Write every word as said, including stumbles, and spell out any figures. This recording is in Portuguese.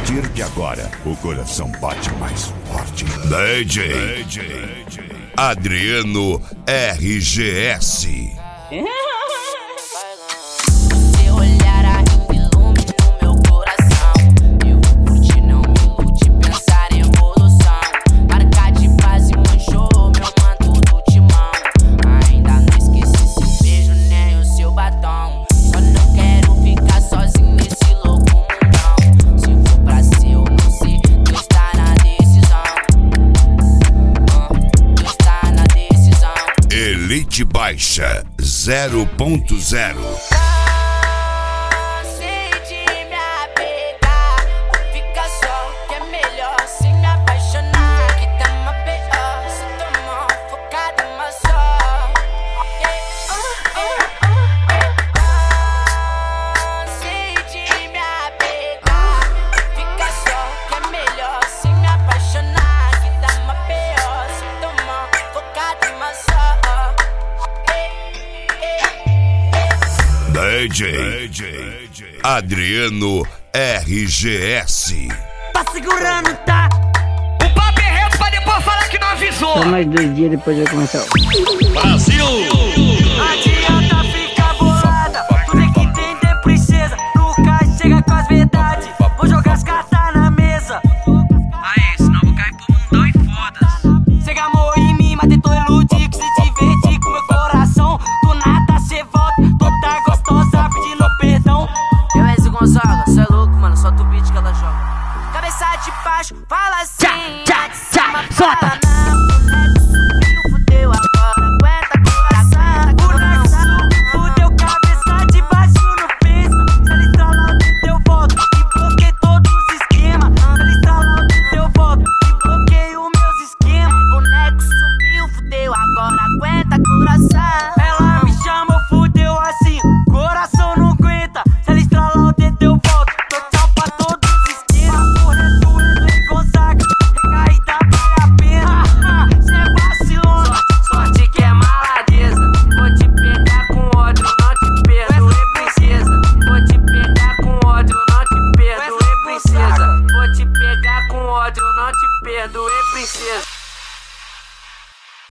partir de agora, o coração bate mais forte. D J, D J Adriano R G S. Elite Baixa zero ponto zero. Cansei de me apegar, fica só que é melhor sem me apaixonar. Que tá uma pior, se tomar focada uma só. Cansei de me apegar, fica só que é melhor sem me apaixonar. Que tá uma pior, se tomar focada uma só. D J, D J Adriano R G S. Tá segurando, tá? O papo é reto pra depois falar que não avisou. Só mais dois dias depois vai começar. Brasil! Adianta ficar bolada, tu tem que entender, princesa. Nunca chega com as verdades. Vou jogar as cartas na mesa. Aí, senão vou cair pro mundão e foda-se. Cê gamou em mim, mas tentou iludir. Que se divertir com meu coração. Do nada cê volta, toda gostosa pedindo perdão. Eu esse Gonzaga, cê é louco, mano, solta o beat que ela joga. Cabeça de baixo, fala assim, Tchá, de tchá, cima solta. fala não. O boneco subiu, fudeu agora, aguenta coração. O boneco subiu, fudeu, cabeça de baixo no peso. Se ele estralar o dedo eu volto e bloqueei todos os esquemas. Se ele estralar o dedo eu volto e bloqueei os meus esquemas. O boneco subiu, fudeu agora, aguenta coração. Ela me chamou, fudeu assim, coração não aguenta. Se ela estralar o dedo eu volto, tô tchau pra todos os esquemas. Papo reto, Edu e Gonzaga, recaída vale a pena. Cê vacilona, sorte que é maladeza. Vou te pegar com ódio, não te perdoe, princesa. Vou te pegar com ódio, não te perdoe, princesa. Vou te pegar com ódio, não te perdoe, princesa.